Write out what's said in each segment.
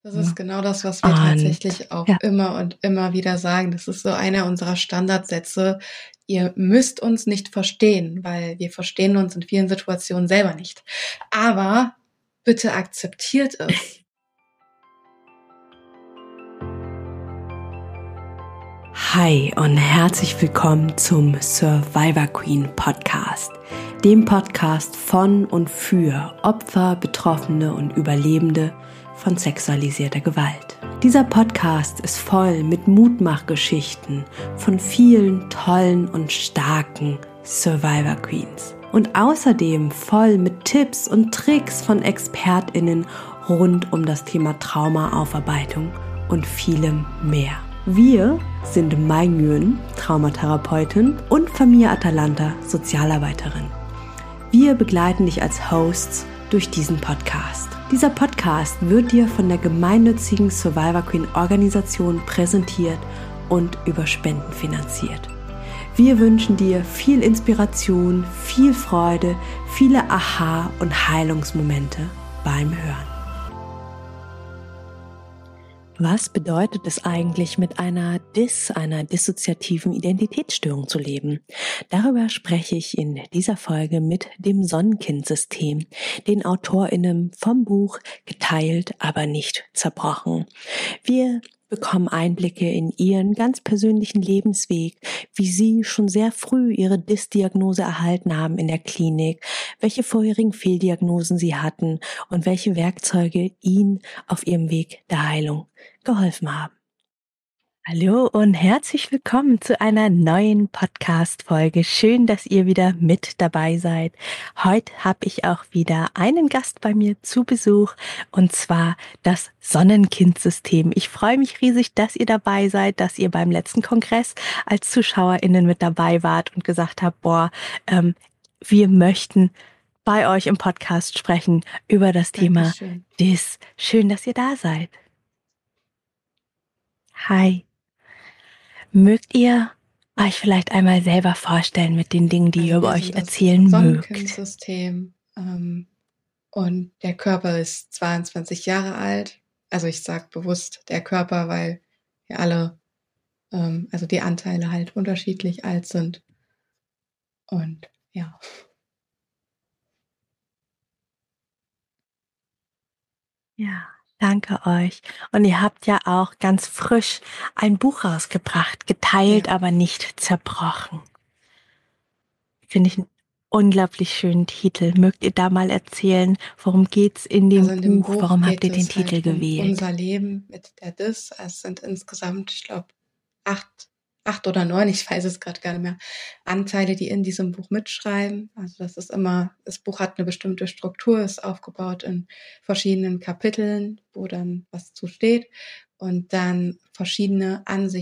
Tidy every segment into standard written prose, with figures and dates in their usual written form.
Das ist genau das, was wir Und tatsächlich auch ja, immer und immer wieder sagen. Das ist so einer unserer Standardsätze. Ihr müsst uns nicht verstehen, weil wir verstehen uns in vielen Situationen selber nicht. Aber bitte akzeptiert es. hi und herzlich willkommen zum Survivor Queen Podcast, dem Podcast von und für Opfer, Betroffene und Überlebende von sexualisierter Gewalt. Dieser Podcast ist voll mit Mutmachgeschichten von vielen tollen und starken Survivor Queens und außerdem voll mit Tipps und Tricks von ExpertInnen rund um das Thema Traumaaufarbeitung und vielem mehr. Wir sind Mai Nguyen, Traumatherapeutin, und Famia Atalanta, Sozialarbeiterin. Wir begleiten dich als Hosts durch diesen Podcast. Dieser Podcast wird dir von der gemeinnützigen Survivor Queen Organisation präsentiert und über Spenden finanziert. Wir wünschen dir viel Inspiration, viel Freude, viele Aha- und Heilungsmomente beim Hören. Was bedeutet es eigentlich, mit einer dissoziativen Identitätsstörung zu leben? Darüber spreche ich in dieser Folge mit dem Sonnenkind-System, den AutorInnen vom Buch Geteilt, aber nicht zerbrochen. Wir bekommen Einblicke in ihren ganz persönlichen Lebensweg, wie sie schon sehr früh ihre DIS-Diagnose erhalten haben in der Klinik, welche vorherigen Fehldiagnosen sie hatten und welche Werkzeuge ihnen auf ihrem Weg der Heilung geholfen haben. Hallo und herzlich willkommen zu einer neuen Podcast-Folge. Schön, dass ihr wieder mit dabei seid. Heute habe ich auch wieder einen Gast bei mir zu Besuch, und zwar das Sonnenkind-System. Ich freue mich riesig, dass ihr dabei seid, dass ihr beim letzten Kongress als ZuschauerInnen mit dabei wart und gesagt habt, wir möchten bei euch im Podcast sprechen über das Thema Dankeschön. DIS. Schön, dass ihr da seid. Hi. Mögt ihr euch vielleicht einmal selber vorstellen mit den Dingen, die ihr Also über wir euch sind das erzählen mögt? Sonnenkind-System und der Körper ist 22 Jahre alt. Also ich sage bewusst der Körper, weil wir alle, also die Anteile halt unterschiedlich alt sind. Und ja. Ja, danke euch. Und ihr habt ja auch ganz frisch ein Buch rausgebracht, Geteilt, Ja. aber nicht zerbrochen. Finde ich einen unglaublich schönen Titel. Mögt ihr da mal erzählen, worum geht's in dem Also in dem Buch? Buch Warum habt geht ihr den es Titel halt um gewählt? unser Leben mit der DIS. Es sind insgesamt, ich glaube, acht oder neun, ich weiß es gerade gar nicht mehr, Anteile, die in diesem Buch mitschreiben. Also das ist immer, das Buch hat eine bestimmte Struktur, ist aufgebaut in verschiedenen Kapiteln, wo dann was zu steht und dann verschiedene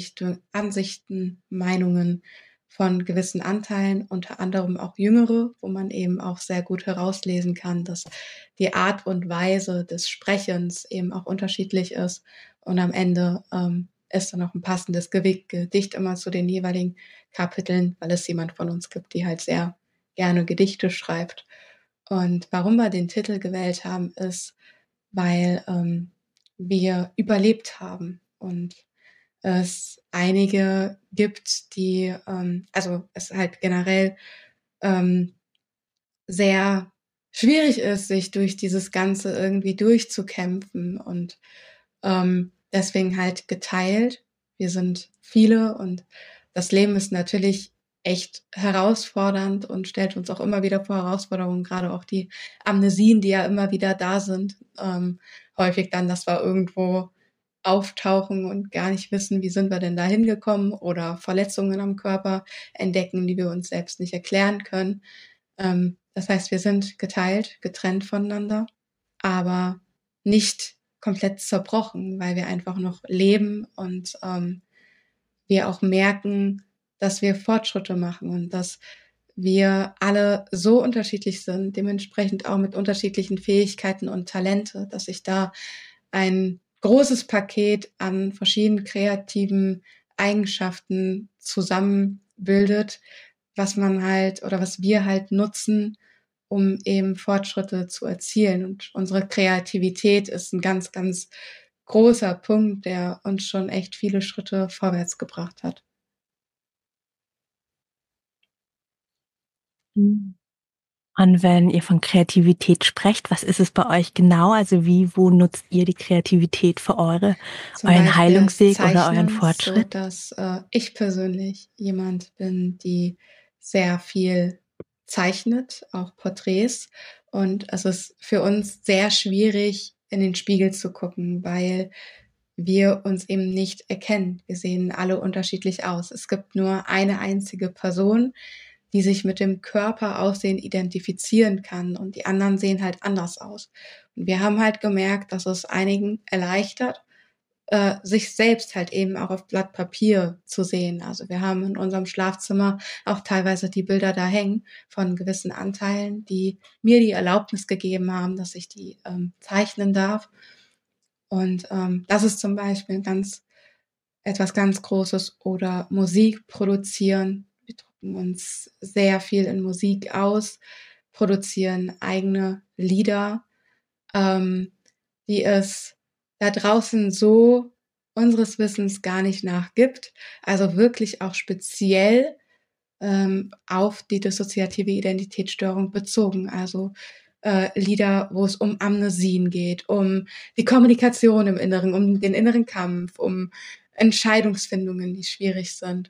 Ansichten, Meinungen von gewissen Anteilen, unter anderem auch jüngere, wo man eben auch sehr gut herauslesen kann, dass die Art und Weise des Sprechens eben auch unterschiedlich ist und am Ende ist dann noch ein passendes Gedicht immer zu den jeweiligen Kapiteln, weil es jemand von uns gibt, die halt sehr gerne Gedichte schreibt. Und warum wir den Titel gewählt haben, ist, weil wir überlebt haben und es einige gibt, die, also es halt generell ähm, sehr schwierig ist, sich durch dieses Ganze irgendwie durchzukämpfen und deswegen halt geteilt. Wir sind viele und das Leben ist natürlich echt herausfordernd und stellt uns auch immer wieder vor Herausforderungen, gerade auch die Amnesien, die ja immer wieder da sind, häufig dann, dass wir irgendwo auftauchen und gar nicht wissen, wie sind wir denn da hingekommen oder Verletzungen am Körper entdecken, die wir uns selbst nicht erklären können. Das heißt, wir sind geteilt, getrennt voneinander, aber nicht komplett zerbrochen, weil wir einfach noch leben und wir auch merken, dass wir Fortschritte machen und dass wir alle so unterschiedlich sind, dementsprechend auch mit unterschiedlichen Fähigkeiten und Talente, dass sich da ein großes Paket an verschiedenen kreativen Eigenschaften zusammenbildet, was man halt oder was wir halt nutzen, um eben Fortschritte zu erzielen. Und unsere Kreativität ist ein ganz, ganz großer Punkt, der uns schon echt viele Schritte vorwärts gebracht hat. Mhm. Und wenn ihr von Kreativität sprecht, was ist es bei euch genau? Also wo nutzt ihr die Kreativität für euren Beispiel das Heilungsweg oder euren Zeichnen, so Fortschritt? dass ich persönlich jemand bin, die sehr viel zeichnet, auch Porträts. Und es ist für uns sehr schwierig, in den Spiegel zu gucken, weil wir uns eben nicht erkennen. Wir sehen alle unterschiedlich aus. Es gibt nur eine einzige Person, die sich mit dem Körperaussehen identifizieren kann und die anderen sehen halt anders aus. Und wir haben halt gemerkt, dass es einigen erleichtert, sich selbst halt eben auch auf Blatt Papier zu sehen. Also wir haben in unserem Schlafzimmer auch teilweise die Bilder da hängen von gewissen Anteilen, die mir die Erlaubnis gegeben haben, dass ich die zeichnen darf. Und das ist zum Beispiel etwas ganz Großes. Oder Musik produzieren. Wir drucken uns sehr viel in Musik aus, produzieren eigene Lieder, die es da draußen so unseres Wissens gar nicht nachgibt. Also wirklich auch speziell auf die dissoziative Identitätsstörung bezogen. Also Lieder, wo es um Amnesien geht, um die Kommunikation im Inneren, um den inneren Kampf, um Entscheidungsfindungen, die schwierig sind.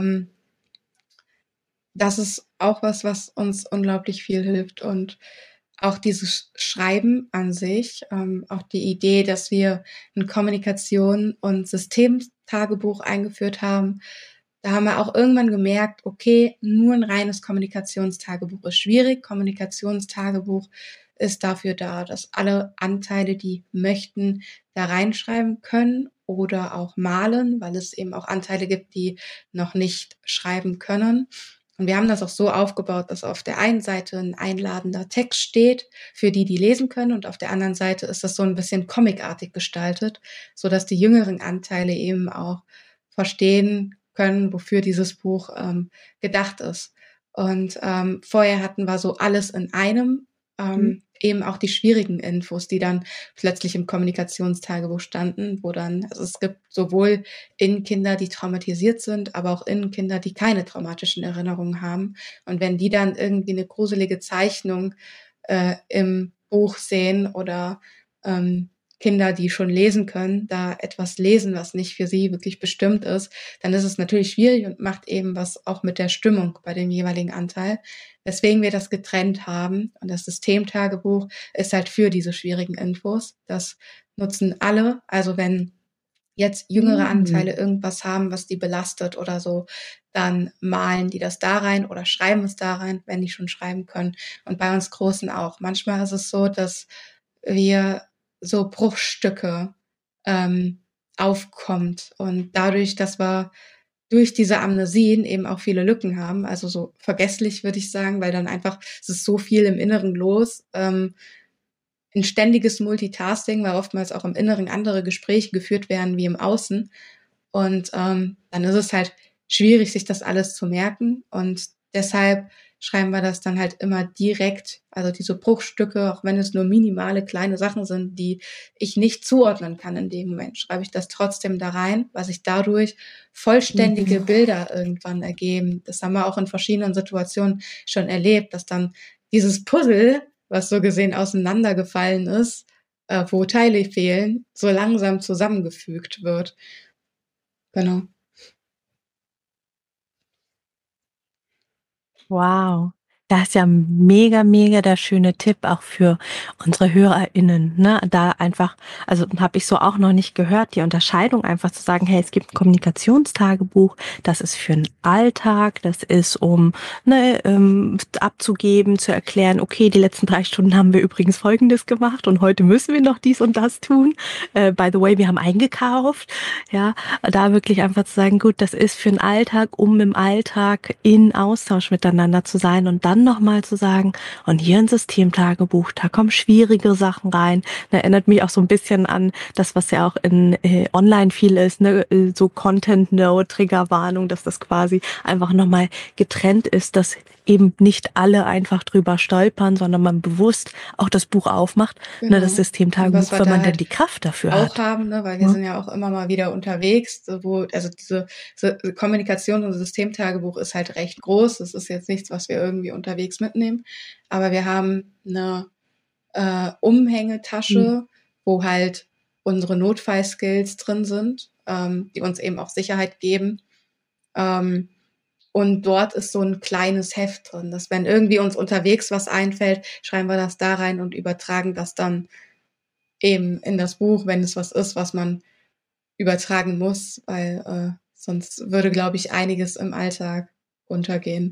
Das ist auch was uns unglaublich viel hilft. Und auch dieses Schreiben an sich, auch die Idee, dass wir ein Kommunikation- und Systemtagebuch eingeführt haben, da haben wir auch irgendwann gemerkt, okay, nur ein reines Kommunikationstagebuch ist schwierig. Kommunikationstagebuch ist dafür da, dass alle Anteile, die möchten, da reinschreiben können oder auch malen, weil es eben auch Anteile gibt, die noch nicht schreiben können. Und wir haben das auch so aufgebaut, dass auf der einen Seite ein einladender Text steht, für die lesen können, und auf der anderen Seite ist das so ein bisschen comicartig gestaltet, so dass die jüngeren Anteile eben auch verstehen können, wofür dieses Buch gedacht ist. Und vorher hatten wir so alles in einem, eben auch die schwierigen Infos, die dann plötzlich im Kommunikationstagebuch standen, wo dann, also es gibt sowohl in Kinder, die traumatisiert sind, aber auch in Kinder, die keine traumatischen Erinnerungen haben. Und wenn die dann irgendwie eine gruselige Zeichnung im Buch sehen oder Kinder, die schon lesen können, da etwas lesen, was nicht für sie wirklich bestimmt ist, dann ist es natürlich schwierig und macht eben was auch mit der Stimmung bei dem jeweiligen Anteil. Weswegen wir das getrennt haben. Und das Systemtagebuch ist halt für diese schwierigen Infos. Das nutzen alle. Also wenn jetzt jüngere Anteile irgendwas haben, was die belastet oder so, dann malen die das da rein oder schreiben es da rein, wenn die schon schreiben können. Und bei uns Großen auch. Manchmal ist es so, dass wir so Bruchstücke aufkommt. Und dadurch, dass wir durch diese Amnesien eben auch viele Lücken haben, also so vergesslich würde ich sagen, weil dann einfach, es ist so viel im Inneren los, ein ständiges Multitasking, weil oftmals auch im Inneren andere Gespräche geführt werden wie im Außen. Und dann ist es halt schwierig, sich das alles zu merken. Und deshalb schreiben wir das dann halt immer direkt, also diese Bruchstücke, auch wenn es nur minimale kleine Sachen sind, die ich nicht zuordnen kann in dem Moment, schreibe ich das trotzdem da rein, weil sich dadurch vollständige Bilder irgendwann ergeben. Das haben wir auch in verschiedenen Situationen schon erlebt, dass dann dieses Puzzle, was so gesehen auseinandergefallen ist, wo Teile fehlen, so langsam zusammengefügt wird. Genau. Wow. Das ist ja mega, mega der schöne Tipp auch für unsere HörerInnen, ne? Da einfach, also habe ich so auch noch nicht gehört, die Unterscheidung einfach zu sagen, hey, es gibt ein Kommunikationstagebuch, das ist für den Alltag, das ist um abzugeben, zu erklären, okay, die letzten 3 Stunden haben wir übrigens Folgendes gemacht und heute müssen wir noch dies und das tun. By the way, wir haben eingekauft, ja, da wirklich einfach zu sagen, gut, das ist für den Alltag, um im Alltag in Austausch miteinander zu sein und dann dann nochmal zu sagen, und hier ein Systemtagebuch, da kommen schwierige Sachen rein. Das erinnert mich auch so ein bisschen an das, was ja auch in online viel ist, ne? So Content-No, Triggerwarnung, dass das quasi einfach nochmal getrennt ist, dass eben nicht alle einfach drüber stolpern, sondern man bewusst auch das Buch aufmacht, ne, das Genau. Und was Systemtagebuch, wir wenn da man denn halt die Kraft dafür auch hat. haben, ne, weil wir Ja. sind ja auch immer mal wieder unterwegs, also diese Kommunikation und Systemtagebuch ist halt recht groß. Das ist jetzt nichts, was wir irgendwie unterwegs mitnehmen. Aber wir haben eine Umhängetasche, wo halt unsere Notfallskills drin sind, die uns eben auch Sicherheit geben. Und dort ist so ein kleines Heft drin, dass wenn irgendwie uns unterwegs was einfällt, schreiben wir das da rein und übertragen das dann eben in das Buch, wenn es was ist, was man übertragen muss, weil sonst würde, glaube ich, einiges im Alltag untergehen.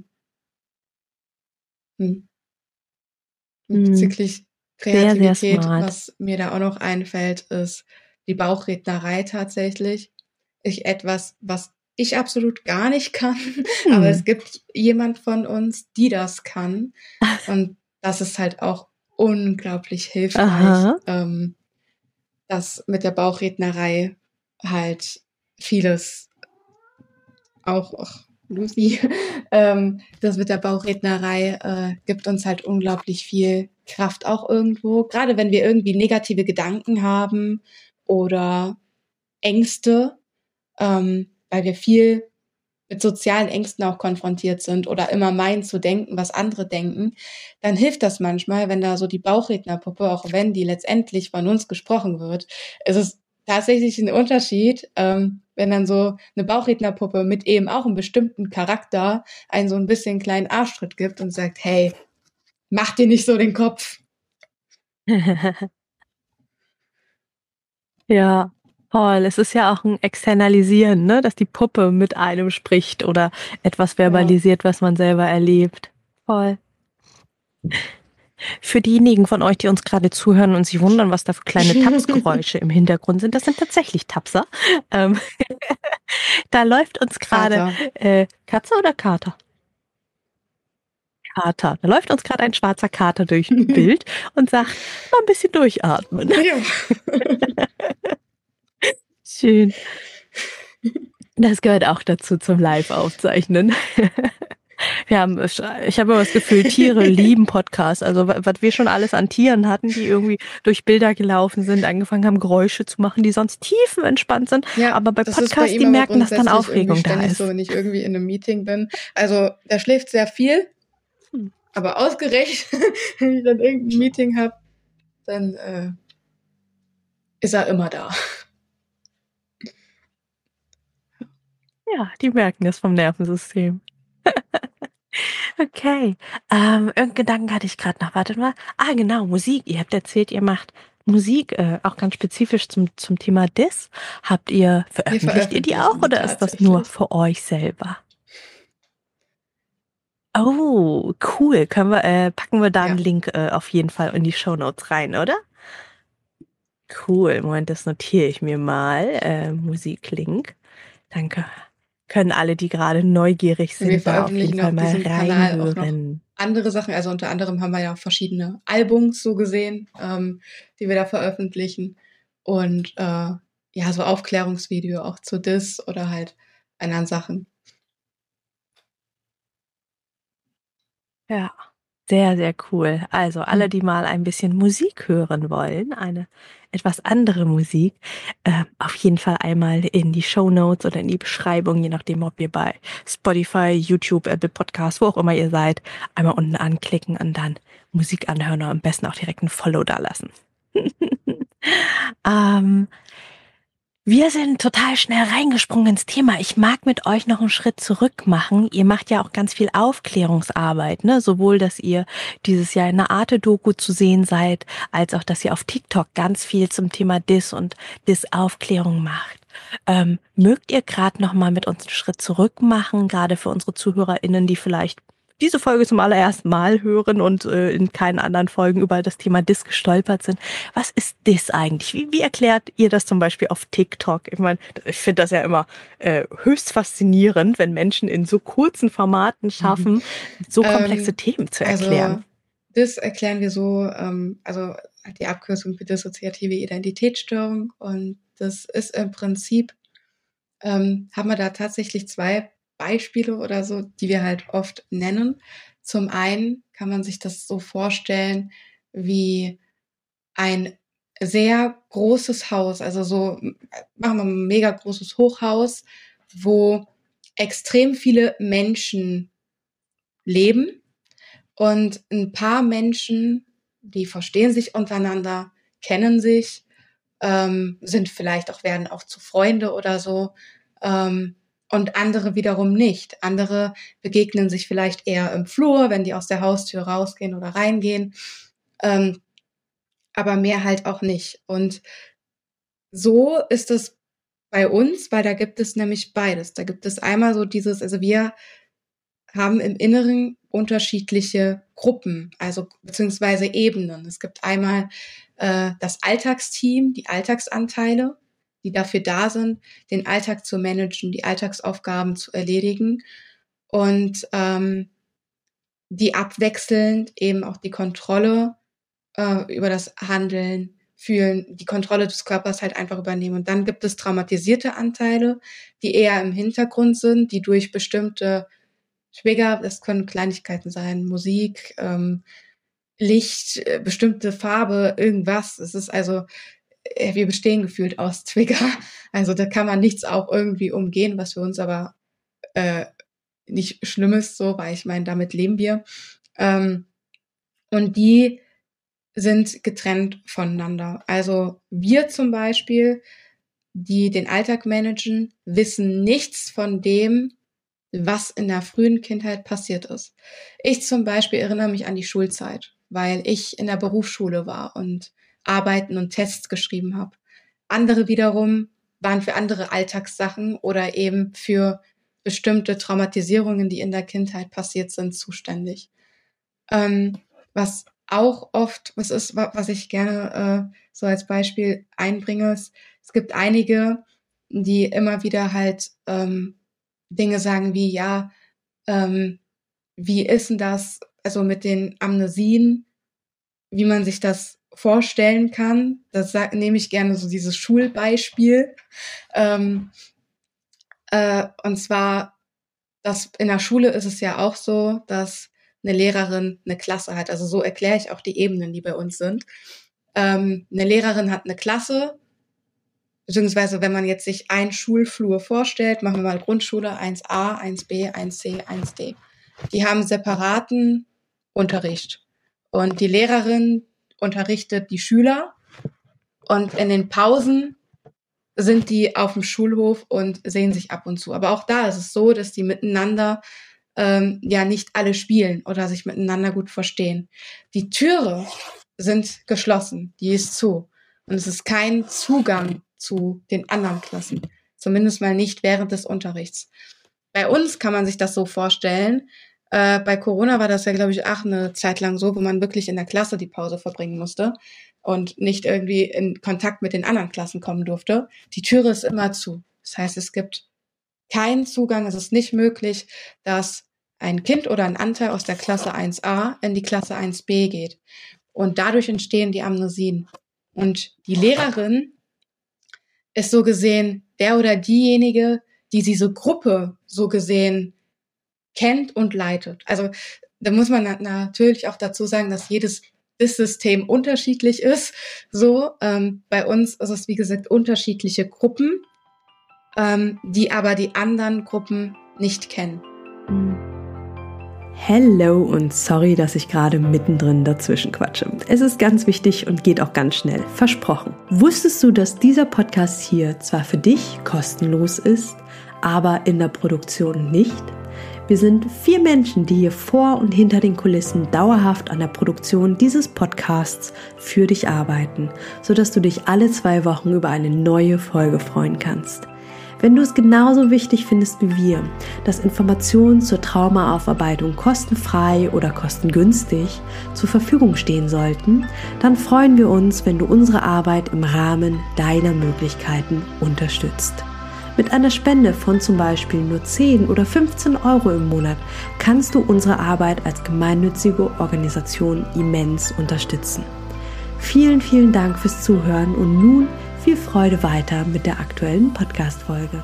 Bezüglich Sehr, sehr Kreativität, smart. was mir da auch noch einfällt, ist die Bauchrednerei tatsächlich. Was ich absolut gar nicht kann, aber es gibt jemand von uns, die das kann. Und das ist halt auch unglaublich hilfreich, dass mit der Bauchrednerei halt vieles auch Lucy, das mit der Bauchrednerei gibt uns halt unglaublich viel Kraft auch irgendwo. Gerade wenn wir irgendwie negative Gedanken haben oder Ängste, weil wir viel mit sozialen Ängsten auch konfrontiert sind oder immer meinen zu denken, was andere denken, dann hilft das manchmal, wenn da so die Bauchrednerpuppe, auch wenn die letztendlich von uns gesprochen wird, ist es tatsächlich ein Unterschied, wenn dann so eine Bauchrednerpuppe mit eben auch einem bestimmten Charakter einen so ein bisschen kleinen Arschtritt gibt und sagt, hey, mach dir nicht so den Kopf. Ja, voll. Es ist ja auch ein Externalisieren, ne, dass die Puppe mit einem spricht oder etwas verbalisiert, was man selber erlebt. Voll. Für diejenigen von euch, die uns gerade zuhören und sich wundern, was da für kleine Tapsgeräusche im Hintergrund sind, das sind tatsächlich Tapser. Da läuft uns gerade Katze oder Kater? Kater. Da läuft uns gerade ein schwarzer Kater durchs Bild und sagt, mal ein bisschen durchatmen. Ja. Schön. Das gehört auch dazu zum Live-Aufzeichnen. Ich habe immer das Gefühl, Tiere lieben Podcasts. Also was wir schon alles an Tieren hatten, die irgendwie durch Bilder gelaufen sind, angefangen haben, Geräusche zu machen, die sonst tiefenentspannt sind. Ja, aber bei das Podcasts, ist bei die ihm aber merken, dass dann grundsätzlich Aufregung irgendwie da ständig ist. so, wenn ich irgendwie in einem Meeting bin. Also der schläft sehr viel, aber ausgerechnet, wenn ich dann irgendein Meeting habe, dann ist er immer da. Ja, die merken das vom Nervensystem. Okay. Irgendeinen Gedanken hatte ich gerade noch. Wartet mal. Ah, genau, Musik. Ihr habt erzählt, ihr macht Musik, auch ganz spezifisch zum Thema Diss. Veröffentlicht ihr die auch oder ist das nur für euch selber? Oh, cool. Packen wir da einen Link auf jeden Fall in die Shownotes rein, oder? Cool. Moment, das notiere ich mir mal. Musiklink. Danke. Können alle, die gerade neugierig sind, Wir da auf jeden veröffentlichen Fall auf mal diesem Kanal auch noch reinhören. andere Sachen. Also unter anderem haben wir ja auch verschiedene Albums so gesehen, die wir da veröffentlichen. Und ja, so Aufklärungsvideo auch zu Diss oder halt anderen Sachen. Ja, sehr, sehr cool. Also alle, die mal ein bisschen Musik hören wollen, eine etwas andere Musik, auf jeden Fall einmal in die Shownotes oder in die Beschreibung, je nachdem, ob ihr bei Spotify, YouTube, Apple Podcasts, wo auch immer ihr seid, einmal unten anklicken und dann Musik anhören und am besten auch direkt ein Follow da lassen. Wir sind total schnell reingesprungen ins Thema. Ich mag mit euch noch einen Schritt zurück machen. Ihr macht ja auch ganz viel Aufklärungsarbeit, ne? Sowohl, dass ihr dieses Jahr in einer Arte-Doku zu sehen seid, als auch, dass ihr auf TikTok ganz viel zum Thema Diss und Diss-Aufklärung macht. Mögt ihr gerade noch mal mit uns einen Schritt zurück machen, gerade für unsere ZuhörerInnen, die vielleicht diese Folge zum allerersten Mal hören und in keinen anderen Folgen über das Thema Dis gestolpert sind. Was ist Dis eigentlich? Wie erklärt ihr das zum Beispiel auf TikTok? Ich meine, ich finde das ja immer höchst faszinierend, wenn Menschen in so kurzen Formaten schaffen, so komplexe Themen zu erklären. Also Dis erklären wir so, also die Abkürzung für dissoziative Identitätsstörung. Und das ist im Prinzip, haben wir da tatsächlich 2 Beispiele oder so, die wir halt oft nennen. Zum einen kann man sich das so vorstellen wie ein sehr großes Haus, also so, machen wir ein mega großes Hochhaus, wo extrem viele Menschen leben und ein paar Menschen, die verstehen sich untereinander, kennen sich, sind vielleicht auch, werden auch zu Freunde oder so, und andere wiederum nicht. Andere begegnen sich vielleicht eher im Flur, wenn die aus der Haustür rausgehen oder reingehen, aber mehr halt auch nicht. Und so ist es bei uns, weil da gibt es nämlich beides. Da gibt es einmal so dieses, also wir haben im Inneren unterschiedliche Gruppen, also beziehungsweise Ebenen. Es gibt einmal das Alltagsteam, die Alltagsanteile, die dafür da sind, den Alltag zu managen, die Alltagsaufgaben zu erledigen und die abwechselnd eben auch die Kontrolle über das Handeln, Fühlen, die Kontrolle des Körpers halt einfach übernehmen. Und dann gibt es traumatisierte Anteile, die eher im Hintergrund sind, die durch bestimmte Trigger, das können Kleinigkeiten sein, Musik, Licht, bestimmte Farbe, irgendwas. Es ist also, wir bestehen gefühlt aus Trigger. Also da kann man nichts auch irgendwie umgehen, was für uns aber nicht schlimm ist, so, weil ich meine, damit leben wir. Und die sind getrennt voneinander. Also wir zum Beispiel, die den Alltag managen, wissen nichts von dem, was in der frühen Kindheit passiert ist. Ich zum Beispiel erinnere mich an die Schulzeit, weil ich in der Berufsschule war und Arbeiten und Tests geschrieben habe. Andere wiederum waren für andere Alltagssachen oder eben für bestimmte Traumatisierungen, die in der Kindheit passiert sind, zuständig. Was auch oft, was ich gerne so als Beispiel einbringe, ist, es gibt einige, die immer wieder halt Dinge sagen wie, ja, wie ist denn das, also mit den Amnesien, wie man sich das vorstellen kann. Das nehme ich gerne so dieses Schulbeispiel. Und zwar, dass in der Schule ist es ja auch so, dass eine Lehrerin eine Klasse hat. Also so erkläre ich auch die Ebenen, die bei uns sind. Eine Lehrerin hat eine Klasse, beziehungsweise wenn man jetzt sich einen Schulflur vorstellt, machen wir mal Grundschule 1a, 1b, 1c, 1d. Die haben separaten Unterricht. Und die Lehrerin unterrichtet die Schüler und in den Pausen sind die auf dem Schulhof und sehen sich ab und zu. Aber auch da ist es so, dass die miteinander ja nicht alle spielen oder sich miteinander gut verstehen. Die Türe sind geschlossen, die ist zu. Und es ist kein Zugang zu den anderen Klassen. Zumindest mal nicht während des Unterrichts. Bei uns kann man sich das so vorstellen. Bei Corona war das ja, glaube ich, auch eine Zeit lang so, wo man wirklich in der Klasse die Pause verbringen musste und nicht irgendwie in Kontakt mit den anderen Klassen kommen durfte. Die Türe ist immer zu. Das heißt, es gibt keinen Zugang. Es ist nicht möglich, dass ein Kind oder ein Anteil aus der Klasse 1a in die Klasse 1b geht. Und dadurch entstehen die Amnesien. Und die Lehrerin ist so gesehen der oder diejenige, die diese Gruppe so gesehen kennt und leitet. Also da muss man natürlich auch dazu sagen, dass jedes System unterschiedlich ist. So, bei uns ist es, wie gesagt, unterschiedliche Gruppen, die aber die anderen Gruppen nicht kennen. Hello und sorry, dass ich gerade mittendrin dazwischen quatsche. Es ist ganz wichtig und geht auch ganz schnell. Versprochen. Wusstest du, dass dieser Podcast hier zwar für dich kostenlos ist, aber in der Produktion nicht? Wir sind 4 Menschen, die hier vor und hinter den Kulissen dauerhaft an der Produktion dieses Podcasts für dich arbeiten, sodass du dich alle 2 Wochen über eine neue Folge freuen kannst. Wenn du es genauso wichtig findest wie wir, dass Informationen zur Traumaaufarbeitung kostenfrei oder kostengünstig zur Verfügung stehen sollten, dann freuen wir uns, wenn du unsere Arbeit im Rahmen deiner Möglichkeiten unterstützt. Mit einer Spende von zum Beispiel nur 10 oder 15 Euro im Monat kannst du unsere Arbeit als gemeinnützige Organisation immens unterstützen. Vielen, vielen Dank fürs Zuhören und nun viel Freude weiter mit der aktuellen Podcast-Folge.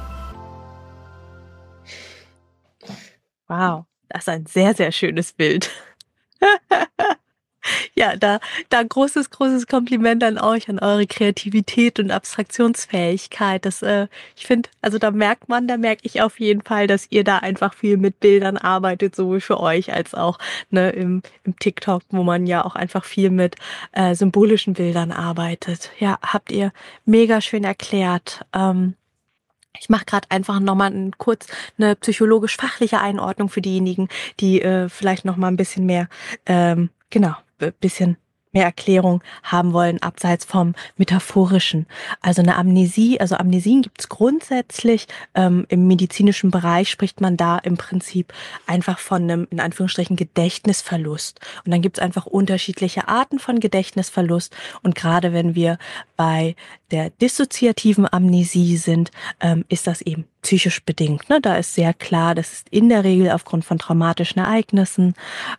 Wow, das ist ein sehr, sehr schönes Bild. Ja, da großes Kompliment an euch, an eure Kreativität und Abstraktionsfähigkeit. Das, ich finde, also da merke ich auf jeden Fall, dass ihr da einfach viel mit Bildern arbeitet, sowohl für euch als auch ne, im TikTok, wo man ja auch einfach viel mit symbolischen Bildern arbeitet. Ja, habt ihr mega schön erklärt. Ich mache gerade einfach nochmal kurz eine psychologisch-fachliche Einordnung für diejenigen, die vielleicht nochmal ein bisschen mehr, bisschen mehr Erklärung haben wollen, abseits vom Metaphorischen. Also eine Amnesie, also Amnesien gibt es grundsätzlich. Im medizinischen Bereich spricht man da im Prinzip einfach von einem, in Anführungsstrichen, Gedächtnisverlust. Und dann gibt es einfach unterschiedliche Arten von Gedächtnisverlust. Und gerade wenn wir bei der dissoziativen Amnesie sind, ist das eben psychisch bedingt. Ne? Da ist sehr klar, das ist in der Regel aufgrund von traumatischen Ereignissen,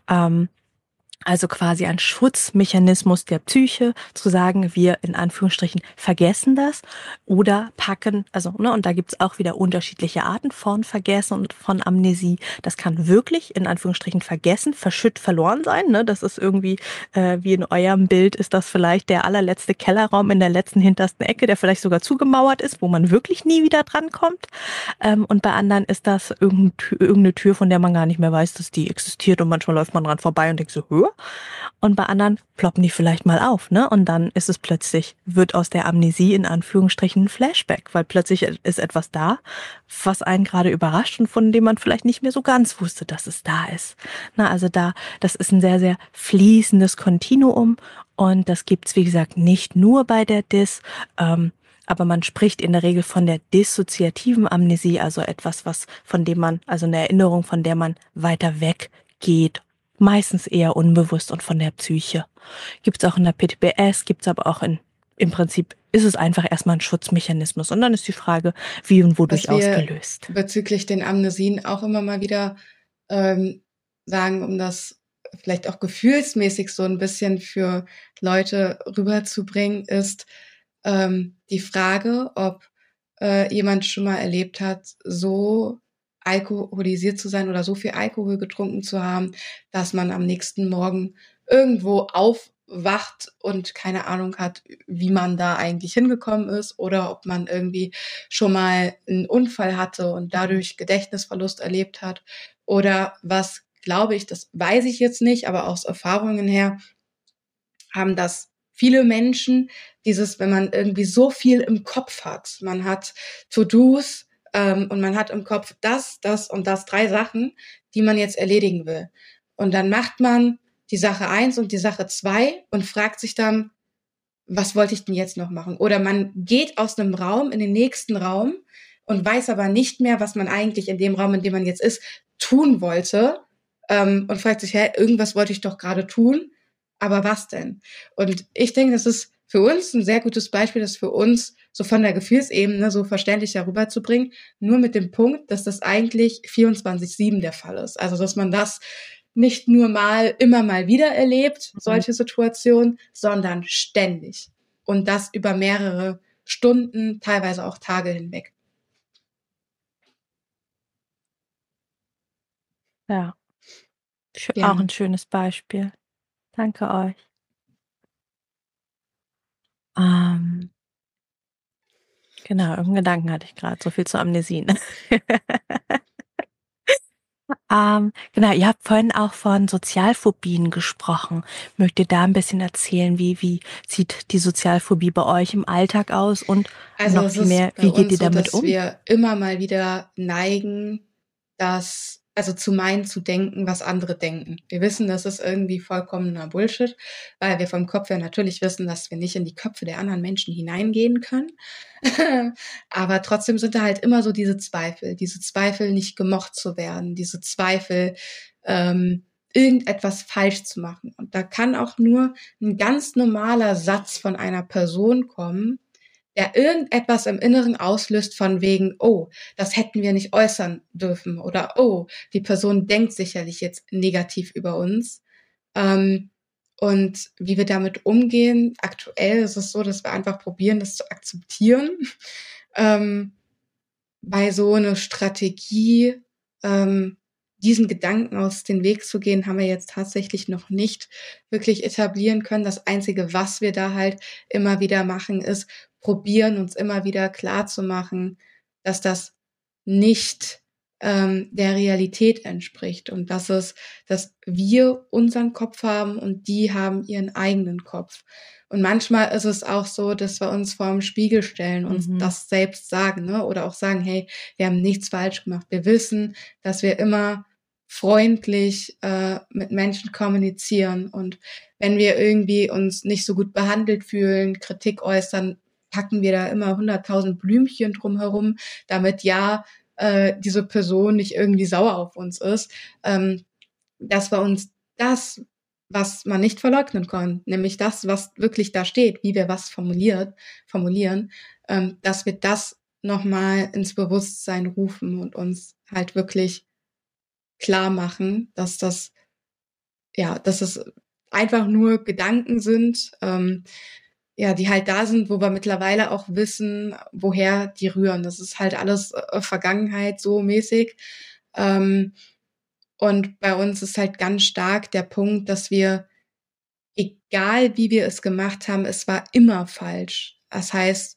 also quasi ein Schutzmechanismus der Psyche, zu sagen, wir in Anführungsstrichen vergessen das oder packen, also und da gibt's auch wieder unterschiedliche Arten von Vergessen und von Amnesie. Das kann wirklich in Anführungsstrichen vergessen, verloren sein. Ne? Das ist irgendwie, wie in eurem Bild, ist das vielleicht der allerletzte Kellerraum in der letzten hintersten Ecke, der vielleicht sogar zugemauert ist, wo man wirklich nie wieder drankommt. Und bei anderen ist das irgendeine Tür, von der man gar nicht mehr weiß, dass die existiert und manchmal läuft man dran vorbei und denkt so, hör? Und bei anderen ploppen die vielleicht mal auf, ne? Und dann ist es plötzlich, wird aus der Amnesie in Anführungsstrichen ein Flashback, weil plötzlich ist etwas da, was einen gerade überrascht und von dem man vielleicht nicht mehr so ganz wusste, dass es da ist. Na, also das ist ein sehr, sehr fließendes Kontinuum und das gibt's, wie gesagt, nicht nur bei der Dis, aber man spricht in der Regel von der dissoziativen Amnesie, also etwas, also eine Erinnerung, von der man weiter weg geht. Meistens eher unbewusst und von der Psyche. Gibt's auch in der PTBS, gibt's aber auch im Prinzip ist es einfach erstmal ein Schutzmechanismus. Und dann ist die Frage, wie und wodurch ausgelöst. Bezüglich den Amnesien auch immer mal wieder sagen, um das vielleicht auch gefühlsmäßig so ein bisschen für Leute rüberzubringen, ist die Frage, ob jemand schon mal erlebt hat, so alkoholisiert zu sein oder so viel Alkohol getrunken zu haben, dass man am nächsten Morgen irgendwo aufwacht und keine Ahnung hat, wie man da eigentlich hingekommen ist oder ob man irgendwie schon mal einen Unfall hatte und dadurch Gedächtnisverlust erlebt hat oder was, glaube ich, das weiß ich jetzt nicht, aber aus Erfahrungen her haben das viele Menschen, wenn man irgendwie so viel im Kopf hat. Man hat To-Dos, und man hat im Kopf das und das, 3 Sachen, die man jetzt erledigen will. Und dann macht man die Sache 1 und die Sache 2 und fragt sich dann, was wollte ich denn jetzt noch machen? Oder man geht aus einem Raum in den nächsten Raum und weiß aber nicht mehr, was man eigentlich in dem Raum, in dem man jetzt ist, tun wollte, und fragt sich, irgendwas wollte ich doch gerade tun, aber was denn? Und ich denke, das ist für uns ein sehr gutes Beispiel, das für uns so von der Gefühlsebene so verständlich herüberzubringen, nur mit dem Punkt, dass das eigentlich 24/7 der Fall ist. Also, dass man das nicht nur immer mal wieder erlebt, solche Situationen, sondern ständig. Und das über mehrere Stunden, teilweise auch Tage hinweg. Ja, auch ein schönes Beispiel. Danke euch. Genau, irgendeinen Gedanken hatte ich gerade. So viel zu Amnesien. Genau, ihr habt vorhin auch von Sozialphobien gesprochen. Mögt ihr da ein bisschen erzählen, wie sieht die Sozialphobie bei euch im Alltag aus und noch viel mehr, wie geht ihr damit um? Wir immer mal wieder neigen, dass also zu meinen, zu denken, was andere denken. Wir wissen, das ist irgendwie vollkommener Bullshit, weil wir vom Kopf her natürlich wissen, dass wir nicht in die Köpfe der anderen Menschen hineingehen können. Aber trotzdem sind da halt immer so diese Zweifel, nicht gemocht zu werden, diese Zweifel, irgendetwas falsch zu machen. Und da kann auch nur ein ganz normaler Satz von einer Person kommen, der irgendetwas im Inneren auslöst von wegen, oh, das hätten wir nicht äußern dürfen oder oh, die Person denkt sicherlich jetzt negativ über uns. Und wie wir damit umgehen, aktuell ist es so, dass wir einfach probieren, das zu akzeptieren. Bei so einer Strategie, diesen Gedanken aus dem Weg zu gehen, haben wir jetzt tatsächlich noch nicht wirklich etablieren können. Das Einzige, was wir da halt immer wieder machen, ist probieren, uns immer wieder klar zu machen, dass das nicht der Realität entspricht und dass wir unseren Kopf haben und die haben ihren eigenen Kopf. Und manchmal ist es auch so, dass wir uns vor dem Spiegel stellen, uns das selbst sagen, ne? Oder auch sagen, hey, wir haben nichts falsch gemacht. Wir wissen, dass wir immer freundlich mit Menschen kommunizieren. Und wenn wir irgendwie uns nicht so gut behandelt fühlen, Kritik äußern, packen wir da immer 100.000 Blümchen drumherum, damit diese Person nicht irgendwie sauer auf uns ist. Dass wir uns das, was man nicht verleugnen kann, nämlich das, was wirklich da steht, wie wir was formulieren, dass wir das nochmal ins Bewusstsein rufen und uns halt wirklich klar machen, dass es einfach nur Gedanken sind, die halt da sind, wo wir mittlerweile auch wissen, woher die rühren. Das ist halt alles Vergangenheit so mäßig. Und bei uns ist halt ganz stark der Punkt, dass wir, egal wie wir es gemacht haben, es war immer falsch. Das heißt,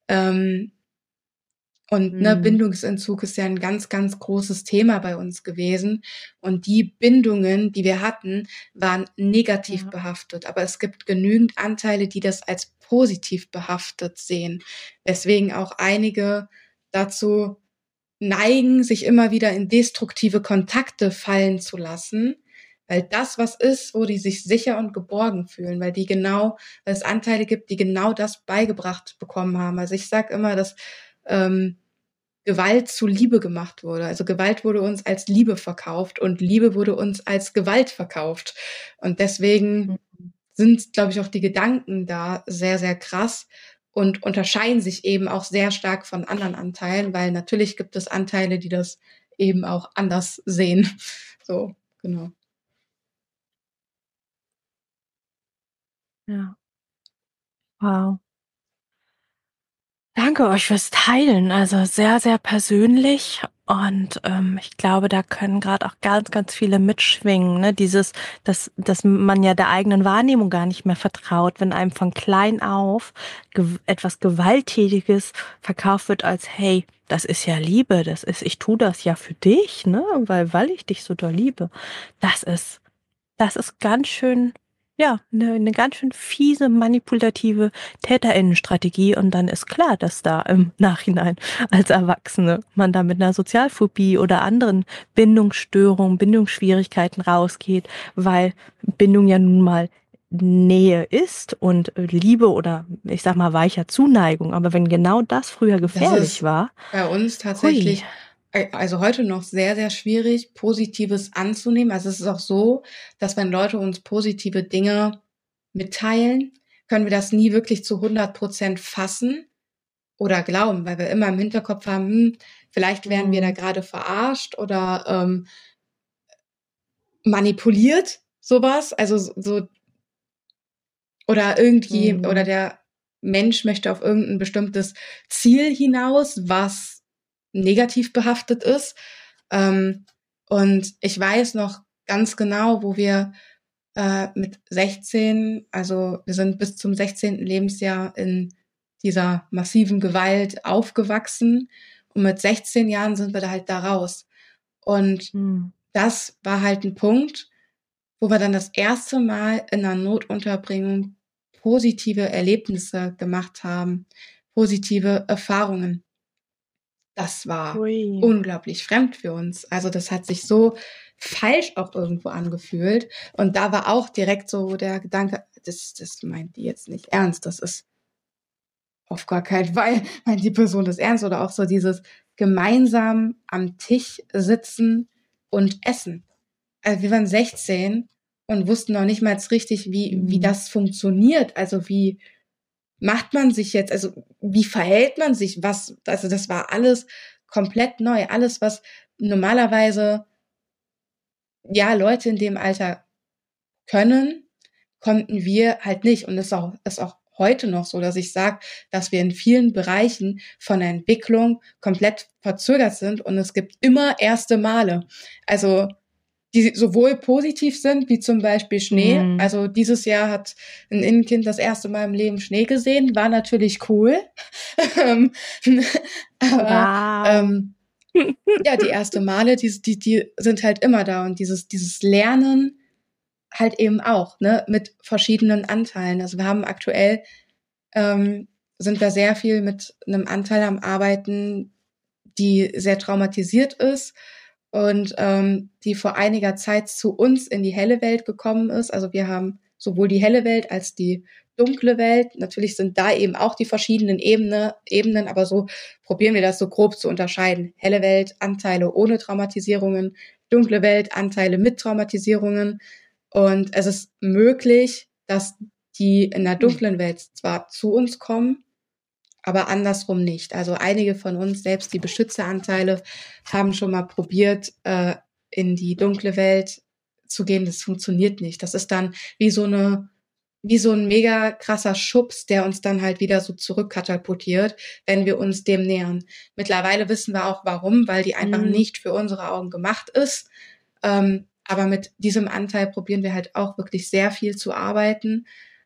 Bindungsentzug ist ja ein ganz, ganz großes Thema bei uns gewesen. Und die Bindungen, die wir hatten, waren negativ behaftet. Aber es gibt genügend Anteile, die das als positiv behaftet sehen. Weswegen auch einige dazu neigen, sich immer wieder in destruktive Kontakte fallen zu lassen. Weil das was ist, wo die sich sicher und geborgen fühlen, weil es Anteile gibt, die genau das beigebracht bekommen haben. Also ich sage immer, dass Gewalt zu Liebe gemacht wurde. Also Gewalt wurde uns als Liebe verkauft und Liebe wurde uns als Gewalt verkauft. Und deswegen sind, glaube ich, auch die Gedanken da sehr, sehr krass und unterscheiden sich eben auch sehr stark von anderen Anteilen, weil natürlich gibt es Anteile, die das eben auch anders sehen. So, genau. Ja. Wow. Danke euch fürs Teilen. Also sehr, sehr persönlich. Und ich glaube, da können gerade auch ganz, ganz viele mitschwingen. Ne? Dass man ja der eigenen Wahrnehmung gar nicht mehr vertraut, wenn einem von klein auf etwas Gewalttätiges verkauft wird als, hey, das ist ja Liebe, ich tue das ja für dich, ne? Weil ich dich so doll liebe. Das ist ganz schön, ja, eine ganz schön fiese, manipulative TäterInnenstrategie. Und dann ist klar, dass da im Nachhinein als Erwachsene man da mit einer Sozialphobie oder anderen Bindungsstörungen, Bindungsschwierigkeiten rausgeht, weil Bindung ja nun mal Nähe ist und Liebe oder ich sag mal weicher Zuneigung. Aber wenn genau das früher gefährlich war, bei uns tatsächlich, also heute noch sehr, sehr schwierig, Positives anzunehmen. Also es ist auch so, dass wenn Leute uns positive Dinge mitteilen, können wir das nie wirklich zu 100% fassen oder glauben, weil wir immer im Hinterkopf haben, vielleicht werden wir da gerade verarscht oder manipuliert, sowas. Also so oder oder der Mensch möchte auf irgendein bestimmtes Ziel hinaus, was negativ behaftet ist. Und ich weiß noch ganz genau, wo wir mit 16, also wir sind bis zum 16. Lebensjahr in dieser massiven Gewalt aufgewachsen und mit 16 Jahren sind wir da halt da raus. Und das war halt ein Punkt, wo wir dann das erste Mal in einer Notunterbringung positive Erlebnisse gemacht haben, positive Erfahrungen. das war Ui. unglaublich fremd für uns. Also das hat sich so falsch auch irgendwo angefühlt. Und da war auch direkt so der Gedanke, das meint die jetzt nicht ernst. Das ist auf gar keinen Fall, meint die Person das ernst. Oder auch so dieses gemeinsam am Tisch sitzen und essen. Also wir waren 16 und wussten noch nicht mal richtig, wie das funktioniert. Also wie macht man sich jetzt, also wie verhält man sich, also das war alles komplett neu. Alles, was normalerweise, ja, Leute in dem Alter können, konnten wir halt nicht. Und es ist auch heute noch so, dass ich sage, dass wir in vielen Bereichen von der Entwicklung komplett verzögert sind und es gibt immer erste Male. Also die sowohl positiv sind, wie zum Beispiel Schnee. Also dieses Jahr hat ein Innenkind das erste Mal im Leben Schnee gesehen, war natürlich cool. Aber ja, die erste Male, die sind halt immer da und dieses Lernen halt eben auch, ne, mit verschiedenen Anteilen. Also wir haben aktuell sind wir sehr viel mit einem Anteil am Arbeiten, die sehr traumatisiert ist und die vor einiger Zeit zu uns in die helle Welt gekommen ist. Also wir haben sowohl die helle Welt als die dunkle Welt. Natürlich sind da eben auch die verschiedenen Ebenen, aber so probieren wir das so grob zu unterscheiden. Helle Welt, Anteile ohne Traumatisierungen, dunkle Welt, Anteile mit Traumatisierungen. Und es ist möglich, dass die in der dunklen Welt zwar zu uns kommen, aber andersrum nicht. Also einige von uns, selbst die Beschützeranteile, haben schon mal probiert, in die dunkle Welt zu gehen. Das funktioniert nicht. Das ist dann wie so ein mega krasser Schubs, der uns dann halt wieder so zurückkatapultiert, wenn wir uns dem nähern. Mittlerweile wissen wir auch warum, weil die einfach nicht für unsere Augen gemacht ist. Aber mit diesem Anteil probieren wir halt auch wirklich sehr viel zu arbeiten.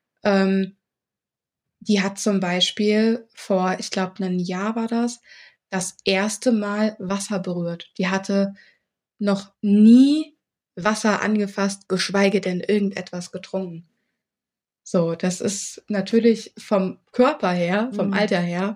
Die hat zum Beispiel vor, ich glaube, einem Jahr war das erste Mal Wasser berührt. Die hatte noch nie Wasser angefasst, geschweige denn irgendetwas getrunken. So, das ist natürlich vom Körper her, vom Alter her,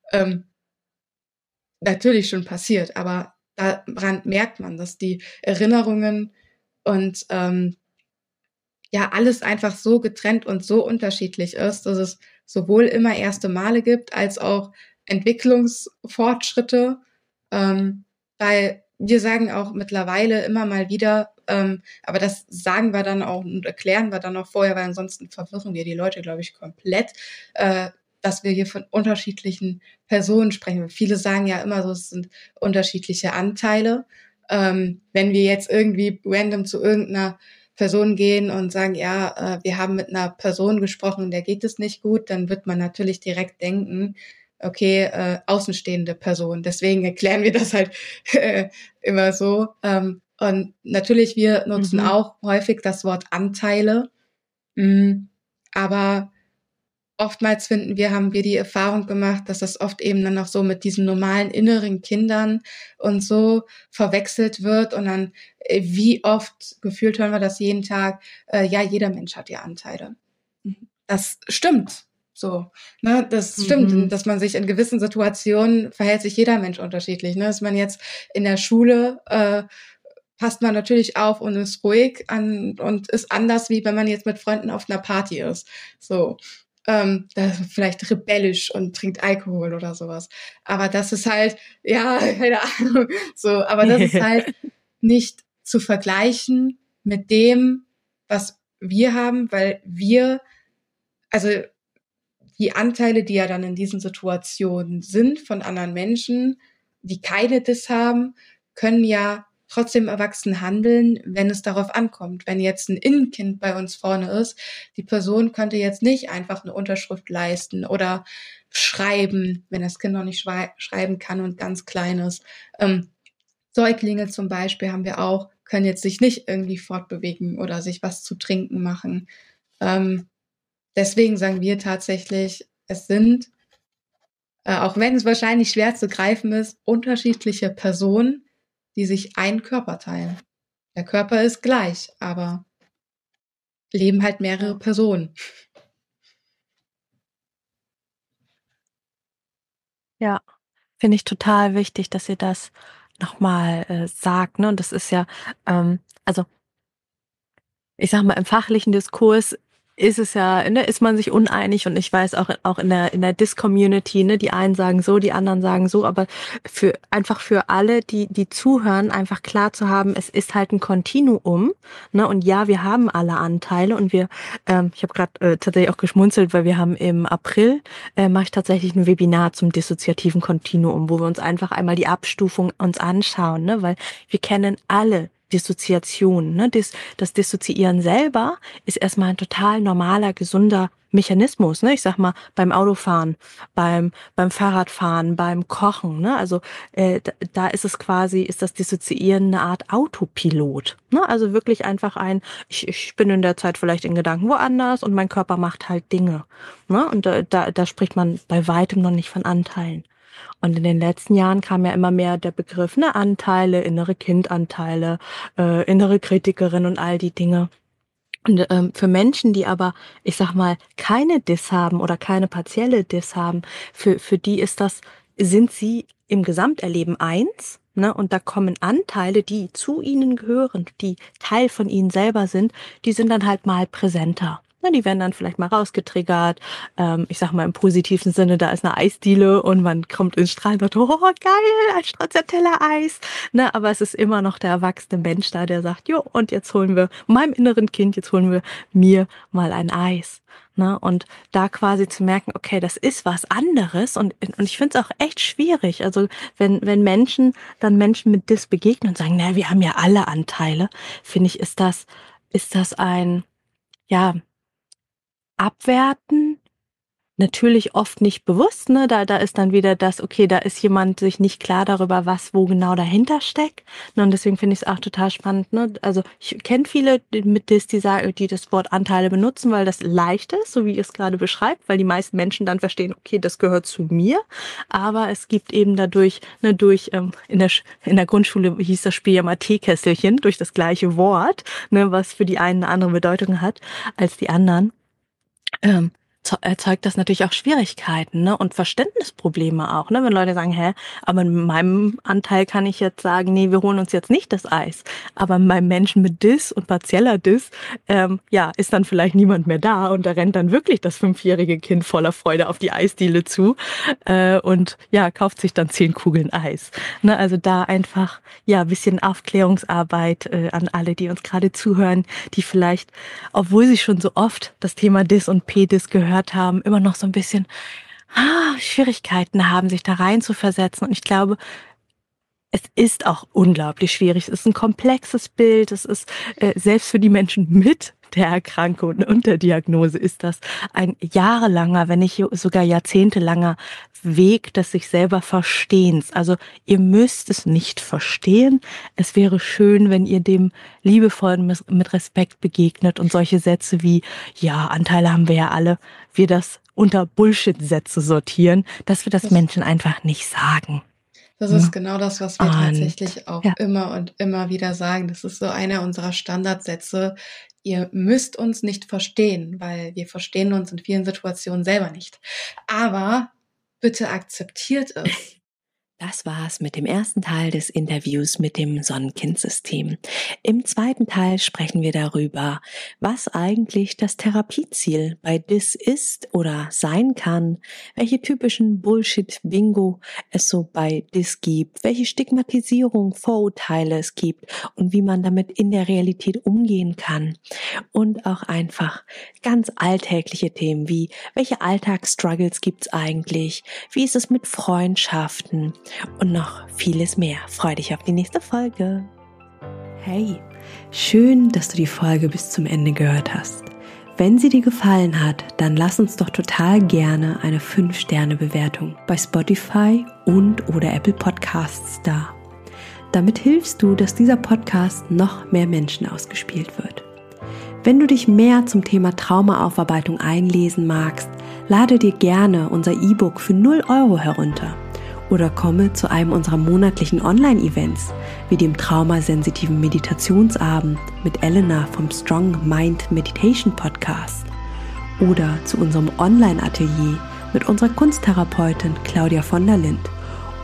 natürlich schon passiert, aber daran merkt man, dass die Erinnerungen und ja, alles einfach so getrennt und so unterschiedlich ist, dass es sowohl immer erste Male gibt, als auch Entwicklungsfortschritte, weil wir sagen auch mittlerweile immer mal wieder, aber das sagen wir dann auch und erklären wir dann auch vorher, weil ansonsten verwirren wir die Leute, glaube ich, komplett, dass wir hier von unterschiedlichen Personen sprechen. Viele sagen ja immer so, es sind unterschiedliche Anteile. Wenn wir jetzt irgendwie random zu irgendeiner Person gehen und sagen, ja, wir haben mit einer Person gesprochen, der geht es nicht gut, dann wird man natürlich direkt denken, okay, außenstehende Person. Deswegen erklären wir das halt immer so. Und natürlich, wir nutzen auch häufig das Wort Anteile, aber oftmals haben wir die Erfahrung gemacht, dass das oft eben dann noch so mit diesen normalen inneren Kindern und so verwechselt wird und dann wie oft gefühlt hören wir das jeden Tag, ja, jeder Mensch hat ja Anteile. Das stimmt. So, ne, das stimmt, dass man sich in gewissen Situationen verhält sich jeder Mensch unterschiedlich, ne, ist man jetzt in der Schule, passt man natürlich auf und ist ruhig und ist anders, wie wenn man jetzt mit Freunden auf einer Party ist. So. Vielleicht rebellisch und trinkt Alkohol oder sowas. Aber das ist halt, ja, keine Ahnung, so, aber das ist halt nicht zu vergleichen mit dem, was wir haben, weil also die Anteile, die ja dann in diesen Situationen sind von anderen Menschen, die keine Dis haben, können ja trotzdem erwachsen handeln, wenn es darauf ankommt. Wenn jetzt ein Innenkind bei uns vorne ist, die Person könnte jetzt nicht einfach eine Unterschrift leisten oder schreiben, wenn das Kind noch nicht schreiben kann und ganz klein ist. Säuglinge zum Beispiel haben wir auch, können jetzt sich nicht irgendwie fortbewegen oder sich was zu trinken machen. Deswegen sagen wir tatsächlich, es sind, auch wenn es wahrscheinlich schwer zu greifen ist, unterschiedliche Personen, die sich einen Körper teilen. Der Körper ist gleich, aber leben halt mehrere Personen. Ja, finde ich total wichtig, dass ihr das nochmal sagt, ne? Und das ist ja, also ich sage mal, im fachlichen Diskurs ist es ja, ne, ist man sich uneinig, und ich weiß auch in der Dis-Community, ne, die einen sagen so, die anderen sagen so, aber für alle, die zuhören, einfach klar zu haben, es ist halt ein Kontinuum, ne, und ja, wir haben alle Anteile, und ich habe gerade tatsächlich auch geschmunzelt, weil wir haben im April mache ich tatsächlich ein Webinar zum dissoziativen Kontinuum, wo wir uns einfach einmal die Abstufung uns anschauen, ne, weil wir kennen alle Dissoziation, ne? Das Dissoziieren selber ist erstmal ein total normaler, gesunder Mechanismus, ne? Ich sag mal, beim Autofahren, beim Fahrradfahren, beim Kochen, ne? Also da ist es quasi, ist das Dissoziieren eine Art Autopilot, ne? Also wirklich einfach ich bin in der Zeit vielleicht in Gedanken woanders und mein Körper macht halt Dinge, ne? Und da spricht man bei weitem noch nicht von Anteilen. Und in den letzten Jahren kam ja immer mehr der Begriff, ne, Anteile, innere Kindanteile, innere Kritikerin und all die Dinge. Und für Menschen, die aber, ich sag mal, keine Dis haben oder keine partielle Dis haben, für die sind sie im Gesamterleben eins, ne? Und da kommen Anteile, die zu ihnen gehören, die Teil von ihnen selber sind, die sind dann halt mal präsenter. Die werden dann vielleicht mal rausgetriggert. Ich sag mal im positiven Sinne, da ist eine Eisdiele und man kommt ins Strahlen und sagt, oh geil, ein Stracciatella Eis. Ne, aber es ist immer noch der erwachsene Mensch da, der sagt, jo, und jetzt holen wir meinem inneren Kind, jetzt holen wir mir mal ein Eis. Ne, und da quasi zu merken, okay, das ist was anderes, und ich finde es auch echt schwierig. Also wenn Menschen mit Dis begegnen und sagen, na, wir haben ja alle Anteile, finde ich, ist das ein, ja, abwerten, natürlich oft nicht bewusst, ne? Da ist dann wieder das, okay, da ist jemand sich nicht klar darüber, was wo genau dahinter steckt. Ne? Und deswegen finde ich es auch total spannend, ne? Also ich kenne viele mit Dis, die das Wort Anteile benutzen, weil das leicht ist, so wie ihr es gerade beschreibt, weil die meisten Menschen dann verstehen, okay, das gehört zu mir. Aber es gibt eben dadurch, ne, in der Grundschule hieß das Spiel ja mal Teekesselchen, durch das gleiche Wort, ne, was für die einen eine andere Bedeutung hat als die anderen. Erzeugt das natürlich auch Schwierigkeiten, ne, und Verständnisprobleme auch, ne, wenn Leute sagen, aber in meinem Anteil kann ich jetzt sagen, nee, wir holen uns jetzt nicht das Eis, aber beim Menschen mit Dis und partieller Dis, ist dann vielleicht niemand mehr da, und da rennt dann wirklich das 5-jährige Kind voller Freude auf die Eisdiele zu und kauft sich dann 10 Kugeln Eis, ne, also da einfach, ein bisschen Aufklärungsarbeit an alle, die uns gerade zuhören, die vielleicht, obwohl sie schon so oft das Thema Dis und P-Dis gehört haben, immer noch so ein bisschen Schwierigkeiten haben, sich da rein zu versetzen. Und ich glaube, es ist auch unglaublich schwierig. Es ist ein komplexes Bild. Es ist selbst für die Menschen mit der Erkrankung und der Diagnose ist das ein jahrelanger, wenn nicht sogar jahrzehntelanger Weg des sich selber Verstehens. Also ihr müsst es nicht verstehen. Es wäre schön, wenn ihr dem liebevoll mit Respekt begegnet und solche Sätze wie, ja, Anteile haben wir ja alle, wir das unter Bullshit-Sätze sortieren, dass wir das Menschen einfach nicht sagen. Das ist genau das, was wir tatsächlich auch immer und immer wieder sagen. Das ist so einer unserer Standardsätze. Ihr müsst uns nicht verstehen, weil wir verstehen uns in vielen Situationen selber nicht. Aber bitte akzeptiert es. Das war's mit dem ersten Teil des Interviews mit dem Sonnenkind-System. Im zweiten Teil sprechen wir darüber, was eigentlich das Therapieziel bei Dis ist oder sein kann, welche typischen Bullshit-Bingo es so bei Dis gibt, welche Stigmatisierung, Vorurteile es gibt und wie man damit in der Realität umgehen kann. Und auch einfach ganz alltägliche Themen wie, welche Alltagsstruggles gibt's eigentlich, wie ist es mit Freundschaften, und noch vieles mehr. Freu dich auf die nächste Folge. Hey, schön, dass du die Folge bis zum Ende gehört hast. Wenn sie dir gefallen hat, dann lass uns doch total gerne eine 5-Sterne-Bewertung bei Spotify und/oder Apple Podcasts da. Damit hilfst du, dass dieser Podcast noch mehr Menschen ausgespielt wird. Wenn du dich mehr zum Thema Traumaaufarbeitung einlesen magst, lade dir gerne unser E-Book für 0 € herunter. Oder komme zu einem unserer monatlichen Online-Events, wie dem traumasensitiven Meditationsabend mit Elena vom Strong Mind Meditation Podcast. Oder zu unserem Online-Atelier mit unserer Kunsttherapeutin Claudia von der Lind.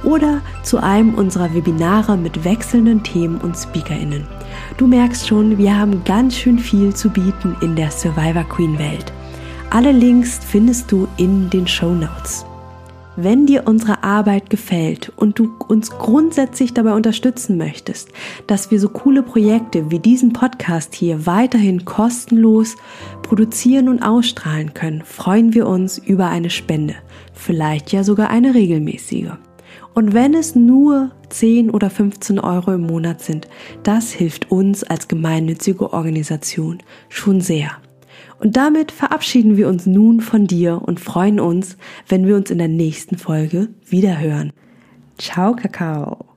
oder zu einem unserer Webinare mit wechselnden Themen und SpeakerInnen. Du merkst schon, wir haben ganz schön viel zu bieten in der Survivor Queen Welt. Alle Links findest du in den Shownotes. Wenn dir unsere Arbeit gefällt und du uns grundsätzlich dabei unterstützen möchtest, dass wir so coole Projekte wie diesen Podcast hier weiterhin kostenlos produzieren und ausstrahlen können, freuen wir uns über eine Spende, vielleicht ja sogar eine regelmäßige. Und wenn es nur 10 oder 15 Euro im Monat sind, das hilft uns als gemeinnützige Organisation schon sehr. Und damit verabschieden wir uns nun von dir und freuen uns, wenn wir uns in der nächsten Folge wiederhören. Ciao, Kakao!